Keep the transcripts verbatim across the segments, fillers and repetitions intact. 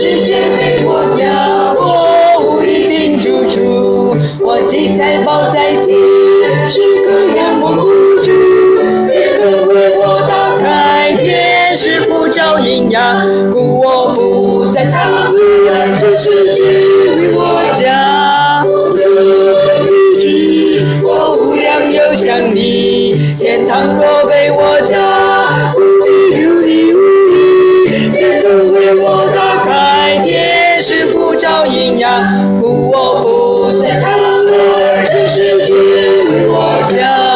世界为我家，我无一定住处。我积财宝在天，时刻仰望不住。天门为我打开，天使不照阴阳，故我不再贪恋。这世界为我家，一句我无量又想你。天堂若为我家，无比流离无依。天门为我打开，天使不照阴阳，故我不再贪恋。这世界为我家。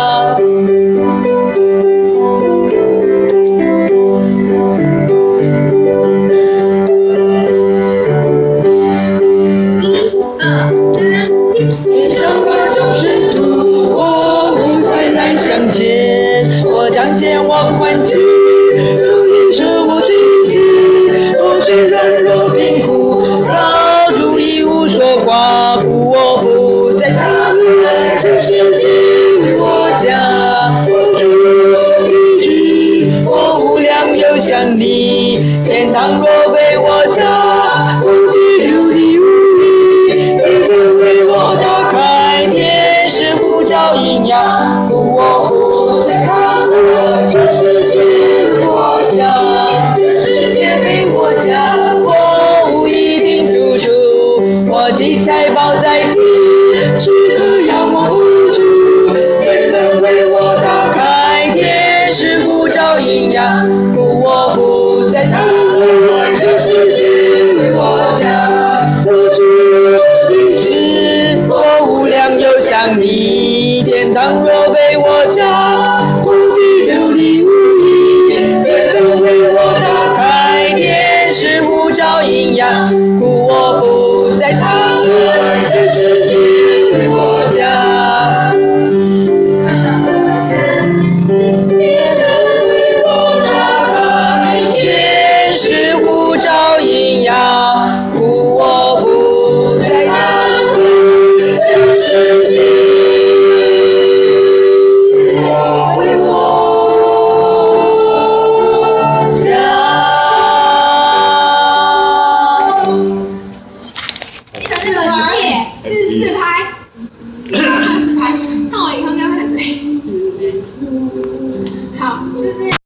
相见，我将前往欢聚，主已舍我罪行。我虽软弱贫苦，老主已无所挂，故我不再贪恋。这世界为我家，我主一句，我无量又想你。天堂若为我家，无比流离无依。天门为我打开，天使不照阴阳，故我不再贪恋。这世界为我家，这世界为我家，我无一定住处。我积财宝在天，时刻仰望不住。天门为我打开，天使不照阴阳，故我不再贪恋。这世界为我家，我主一世，我无量又想你。天堂若为我家，无比流离无依。天门为我打开，天使不照阴阳，故我不再贪恋。这世界为我家。天门为我打开，天使不照阴阳，故我不再贪恋。这世界为我家。 记得那个借四四拍，记得四四拍，唱完以后应该会很累。好，就是。